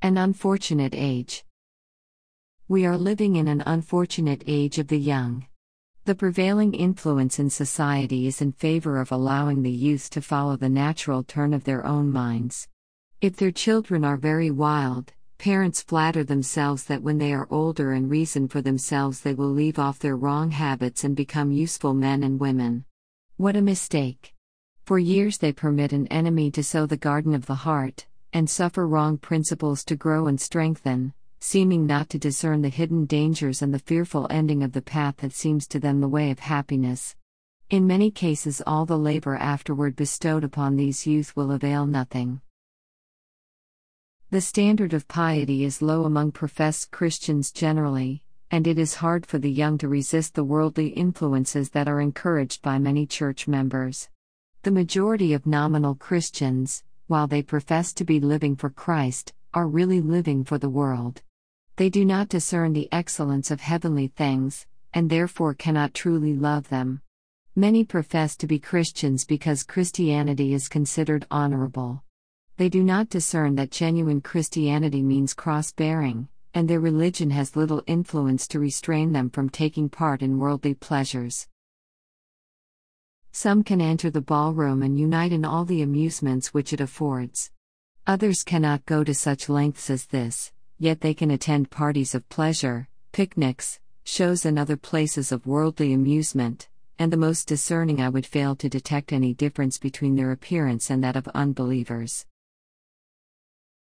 An unfortunate age. We are living in an unfortunate age of the young. The prevailing influence in society is in favor of allowing the youth to follow the natural turn of their own minds. If their children are very wild, parents flatter themselves that when they are older and reason for themselves, they will leave off their wrong habits and become useful men and women. What a mistake! For years they permit an enemy to sow the garden of the heart, and suffer wrong principles to grow and strengthen, seeming not to discern the hidden dangers and the fearful ending of the path that seems to them the way of happiness. In many cases, all the labor afterward bestowed upon these youth will avail nothing. The standard of piety is low among professed Christians generally, and it is hard for the young to resist the worldly influences that are encouraged by many church members. The majority of nominal Christians, while they profess to be living for Christ, are really living for the world. They do not discern the excellence of heavenly things, and therefore cannot truly love them. Many profess to be Christians because Christianity is considered honorable. They do not discern that genuine Christianity means cross-bearing, and their religion has little influence to restrain them from taking part in worldly pleasures. Some can enter the ballroom and unite in all the amusements which it affords. Others cannot go to such lengths as this, yet they can attend parties of pleasure, picnics, shows and other places of worldly amusement, and the most discerning I would fail to detect any difference between their appearance and that of unbelievers.